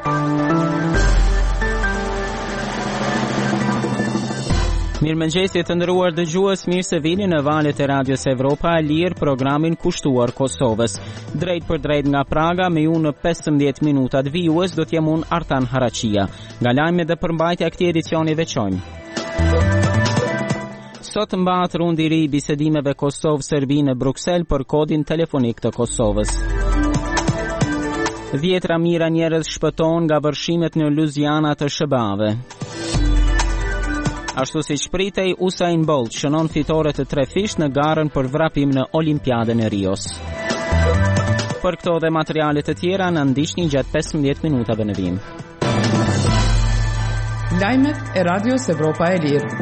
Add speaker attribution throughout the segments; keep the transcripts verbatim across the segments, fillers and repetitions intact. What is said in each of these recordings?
Speaker 1: Mirëmëngjesi të nderuar dëgjues, mirë se vini në valët e Radios Evropa e Lirë, programin kushtuar Kosovës. Drejt për drejt nga Praga, me ju në pesëmbëdhjetë minutat vijues do t'jem unë Artan Haraqia. Nga lajmet dhe përmbajtja këtij edicioni veçojmë. Sot mbahet rundi i ri i bisedimeve Kosovë-Serbi në Bruksel për kodin telefonik të Kosovës. Dhjetra mijëra njerëz shpëton nga vërshimet në Luziana të S B A-ve. Ashtu si shpritej, Usain Bolt shënon fitore të tre fisht në garën për vrapim në Olimpiadën e Rios. Për këto dhe materialet të tjera në ndiqni gjatë pesëmbëdhjetë minutave në vim.
Speaker 2: Lajmet e Radios Evropa e Lirë.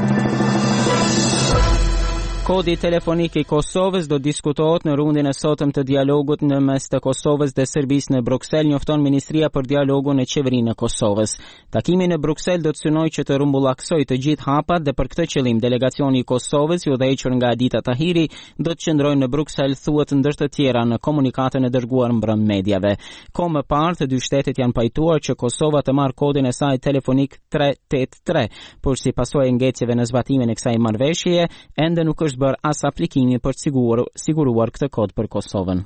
Speaker 1: Kodi telefonik i Kosovës do diskutohet në rundin e sotëm të dialogut në mes të Kosovës dhe Serbisë në Bruksel, njofton Ministria për dialogun e qeverinë e Kosovës. Takimi në Bruksel do të synojë që të rrumbullaksojë të gjithë hapat dhe për këtë qëllim delegacioni i Kosovës, i udhëhequr nga Adita Tahiri, do të qëndrojë në Bruksel, thuhet ndër të tjera në komunikatën e dërguar mbrëm mediave. Ko më parë, të dy shtetet janë pajtuar që Kosova të marrë kodin e saj telefonik tre tetë tre, por si pasojë e ngecjeve në zbatimin e kësaj marrëveshjeje, ende nuk është bërë as aplikimi për të siguruar, siguruar këtë kod për Kosovën.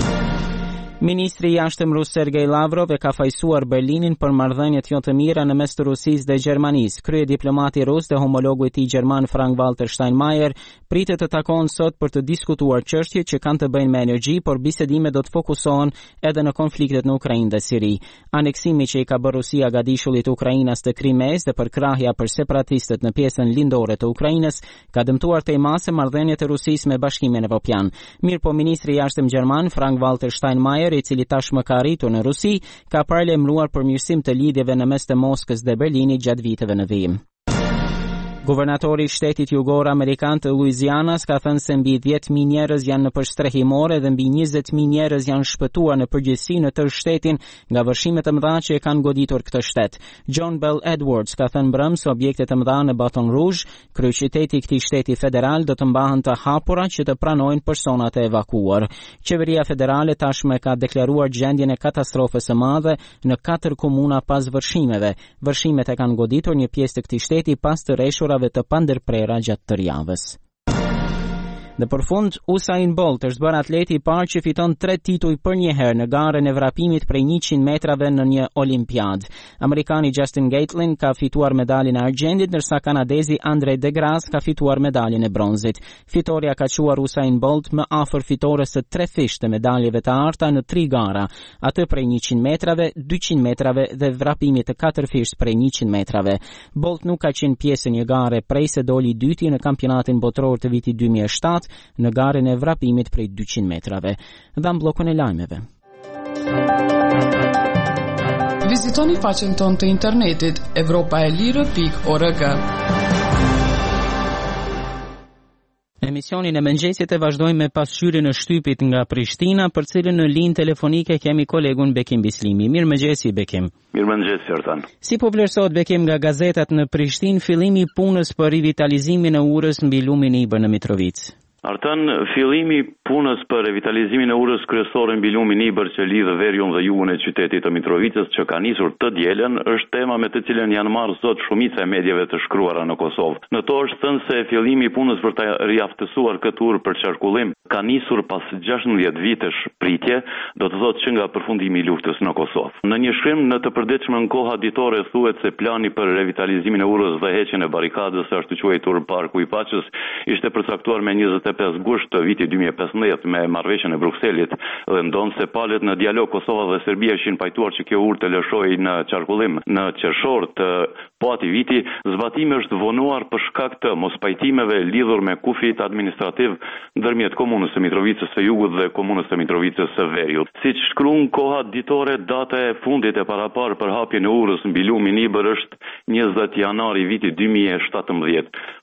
Speaker 1: Ministri i jashtëm rus Sergej Lavrov e ka fajsuar Berlinin për marrëdhëniet jo të mira në mes të Rusisë dhe Gjermanisë. Krye diplomati rus dhe homologu i tij gjerman Frank-Walter Steinmeier pritet të takohen sot për të diskutuar çështje që kanë të bëjnë me energji, por bisedimet do të fokusohen edhe në konfliktet në Ukrainë dhe Siri. Aneksimi që i ka bërë Rusia gadishullit të Ukrainës të Krimes dhe përkrahja për separatistët në pjesën lindore të Ukrainës ka dëmtuar tejmase marrëdhëniet e Rusisë me Bashkimin Evropian. Mirpo ministri i jashtëm gjerman Frank-Walter Steinmeier, i cili tashmë ka arritur në Rusi, ka paralajmëruar përmirësim të lidhjeve në mes të Moskës dhe Berlinit gjatë viteve në vijim. Guvernatori i shtetit jugor amerikan të Louisianas ka thënë se mbi dhjetë mijë njerëz janë në përshtrehimore dhe mbi njëzet mijë njerëz janë shpëtuar në përgjithësi në tërë shtetin nga vërshimet e mëdha që e kanë goditur këtë shtet. John Bell Edwards ka thënë mbrëm se objektet e mëdha në Baton Rouge, kryeqyteti i këtij shteti federal, do të mbahen të hapura që të pranojnë personat e evakuuar. Qeveria federale tashmë ka deklaruar gjendjen e katastrofës së madhe në katër komuna pas vërshimeve. Vërshimet e kanë goditur një pjesë të këtij shteti pas të rreshura të pandërprera gjatë tërë javës. Dhe për fund, Usain Bolt është bërë atleti i parë që fiton tre tituj për një herë në garën e vrapimit prej njëqind metrave në një olimpiad. Amerikani Justin Gatlin ka fituar medaljen e argjendit, ndërsa kanadezi Andre DeGrasse ka fituar medaljen e bronzit. Fitoria ka quar Usain Bolt më afër fitores së tre fisht të medaljeve të arta në tri gara, atë prej njëqind metrave, dyqind metrave dhe vrapimit të katër fisht prej njëqind metrave. Bolt nuk ka qenë pjesë një gare prej se doli dyti në kampionatin botror të vitit dy mijë e shtatë në garën e vrapimit prej dyqind metrave. Dham bllokun e lajmeve.
Speaker 2: Vizitoni faqen tonë të internetit evropaelire pikë org.
Speaker 1: Emisionin e mëngjesit e vazhdojmë me pasqyrjen e shtypit nga Prishtina, për cilën në linjë telefonike kemi kolegun Bekim Bislimi. Mirëmëngjesi Bekim.
Speaker 3: Mirëmëngjesi Ertan.
Speaker 1: Si po vlerësohet Bekim nga gazetat në Prishtinë fillimi i punës për rivitalizimin e urës mbi lumin e Ibër në Mitrovicë?
Speaker 3: Artan, fillimi punës për revitalizimin e urës kryesore mbi lumin Ibër që lidh veriun dhe jugun e qytetit të Mitrovicës, që ka nisur të dielën, është tema me të cilën janë marrë sot shumica e medjave të shkruara në Kosovë. Në to është thënë se fillimi i punës për të riaftësuar këtë urë për qarkullim ka nisur pas gjashtëdhjetë vitesh pritje, do të thotë që nga përfundimi i luftës në Kosovë. Në një shkrim në të përditshmën koha ditore thuhet se plani për revitalizimin e urës dhe heqjen e barikadës, ashtu quajtur Parku i Paqës, ishte përcaktuar me njëzet e pesë gusht të vitit dy mijë e pesëmbëdhjetë me marrëveshjen e Brukselit, dhe ndonë se palët në dialog Kosova dhe Serbia ishin pajtuar që kjo urë të lëshojë në qarkullim në qershor të po atij viti. Zbatimi është vonuar për shkak të mospajtimeve lidhur me kufit administrativ ndërmjet komunës së Mitrovicës së Jugut dhe komunës së Mitrovicës së Veriut. Siç shkruan koha ditore, data e fundit e paraparë për hapjen e urës mbi lumin Ibër është njëzet janari vitit dy mijë e shtatëmbëdhjetë.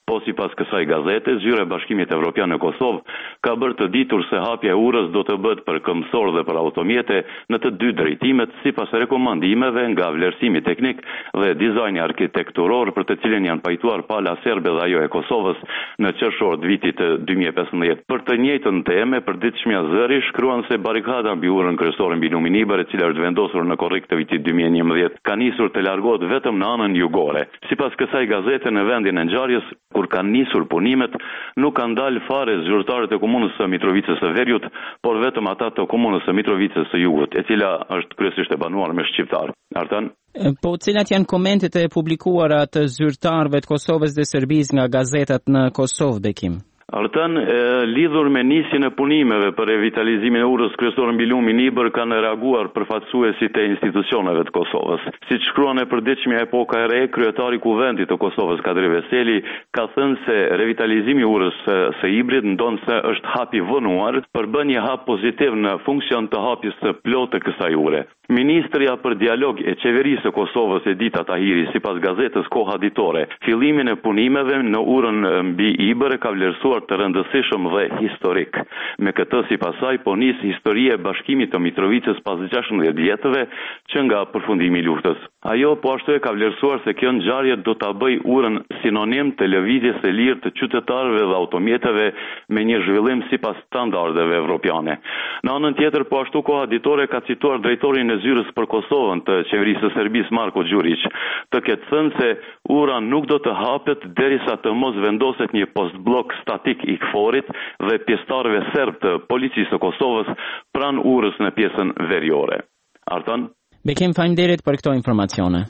Speaker 3: Po sipas kësaj gazete, Zyra e Bashkimit Evropian në Kosovë ka bërë të ditur se hapja e urës do të bëhet për këmbësor dhe për automjete në të dy drejtimet sipas rekomandimeve nga vlerësimi teknik dhe dizajni arkitekturor për të cilën janë pajtuar pala serbe dhe ajo e Kosovës në qershor të vitit dy mijë e pesëmbëdhjetë. Për të njëjtën temë, përditshmja Zëri shkruan se barikada mbi urën kryesore mbi Lumin Iber, e cila është vendosur në korrik të vitit dy mijë e njëmbëdhjetë, ka nisur të largohet vetëm në anën jugore. Sipas kësaj gazete, në vendin e ngjarjes, kur kanë nisur punimet, nuk kanë dalë fare zyrtarët e komunës së Mitrovicës së Veriut, por vetëm ata të komunës së Mitrovicës së Jugut, e cila është kryesisht e banuar me shqiptar. Artan?
Speaker 1: Po, cilat janë komentet e publikuara të zyrtarëve të Kosovës dhe Serbisë nga gazetat në Kosovë, Bekim?
Speaker 3: Artan, lidhur me nisjen e punimeve për revitalizimin e urës kryesore mbi Lumin Iber, kanë reaguar përfaqësuesit e institucioneve të Kosovës. Siç shkruan e përditshmja Epoka e Re, kryetari i Kuvendit të Kosovës Kadri Veseli ka thënë se revitalizimi i urës së Ibrit ndon se është hap i vonuar për bën një hap pozitiv në funksion të hapjes së plotë të kësaj ure. Ministrja për dialog e qeverisë së Kosovës, Edita Tahiri, sipas gazetës Koha Ditore, fillimin e punimeve në urën mbi Iber ka vlerësuar të rëndësishëm dhe historik. Me këtë sipas saj po nis historia e bashkimit të Mitrovicës pas gjashtëdhjetë vjetëve që nga përfundimi i luftës. Ajo po ashtu e ka vlerësuar se kjo ngjarje do ta bëj urën sinonim të lëvizjes së lirë të qytetarëve dhe automjeteve me një zhvillim sipas standardeve evropiane. Në anën tjetër, po ashtu Koha Ditore ka cituar drejtorin e Zyrës për Kosovën të qeverisë së Serbisë Marko Đurić, të ketë thënë se ura nuk do të hapet derisa të mos vendoset një postblok statik i Kforit dhe pjesëtarëve serb të policisë së Kosovës pranë urës në pjesën veriore. Artan?
Speaker 1: Bekim, faleminderit për këto informacione.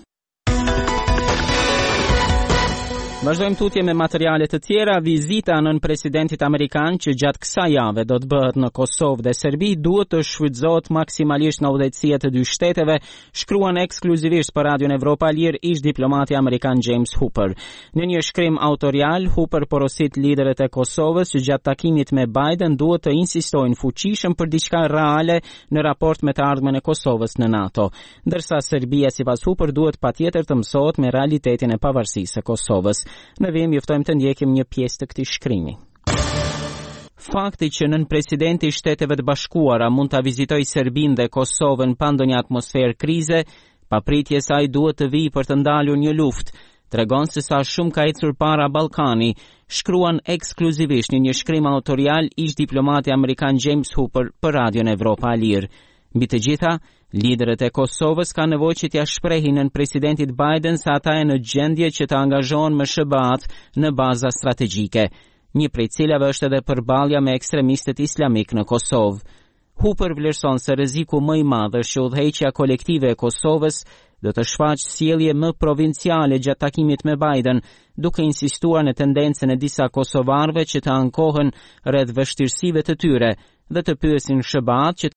Speaker 1: Vazhdojmë tutje me materiale të tjera. Vizita nën presidentit amerikan që gjatë kësaj jave do të bëhet në Kosovë dhe Serbi duhet të shfrytëzohet maksimalisht nga udhëheqësia të dy shteteve, shkruan ekskluzivisht për Radion Evropa Lir ish diplomati amerikan James Hooper. Në një shkrim autorial, Hooper porosit liderët e Kosovës që gjatë takimit me Biden duhet të insistojnë fuqishëm për diçka reale në raport me të ardhmen e Kosovës në NATO, ndërsa Serbia sipas Hooper duhet patjetër të mësohet me realitetin e pavarësisë së Kosovës. Në vim juftojmë të ndjekim një pjesë të këtij shkrimi. Fakti që nën presidenti i Shteteve të Bashkuara mund ta vizitojë Serbinë dhe Kosovën pa ndonjë atmosferë krize, papritje se ai duhet të vijë për të ndalur një luftë, tregon se sa shumë ka ecur para Ballkani, shkruan ekskluzivisht në një shkrim autorial ish diplomati amerikan James Hooper për Radion Evropa Lir. Mbi të gjitha, liderët e Kosovës kanë nevojë që t'ia shprehin në presidentit Biden se ata janë në gjendje që të angazhohen me S B A-t në baza strategjike, një prej cilave është edhe përballja me ekstremistët islamik në Kosovë. Hooper vlerëson se rreziku më i madh është që udhëheqja kolektive e Kosovës do të shfaqë sjellje më provinciale gjatë takimit me Biden, duke insistuar në tendencën e disa kosovarëve që të ankohen rreth vështirësive të tyre dhe të pyesin S B A-t që